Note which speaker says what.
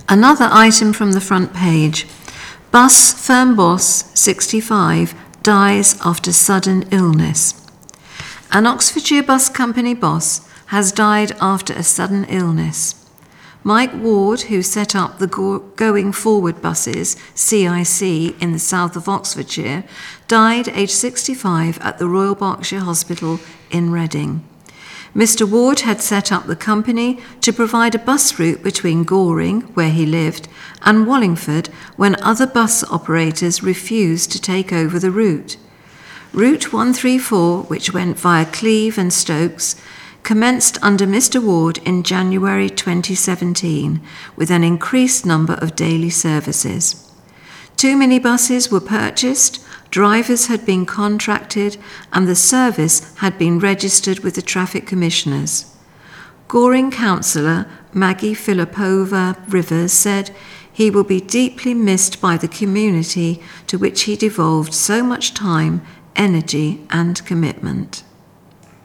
Speaker 1: Another item from the front page. Bus firm boss, 65, dies after sudden illness. An Oxfordshire Bus Company boss has died after a sudden illness. Mike Ward, who set up the Going Forward buses, CIC, in the south of Oxfordshire, died aged 65 at the Royal Berkshire Hospital in Reading. Mr. Ward had set up the company to provide a bus route between Goring, where he lived, and Wallingford when other bus operators refused to take over the route. Route 134, which went via Cleve and Stokes, commenced under Mr. Ward in January 2017 with an increased number of daily services. 2 minibuses were purchased, drivers had been contracted, and the service had been registered with the traffic commissioners. Goring councillor Maggie Filipova Rivers said he will be deeply missed by the community to which he devolved so much time, energy and commitment.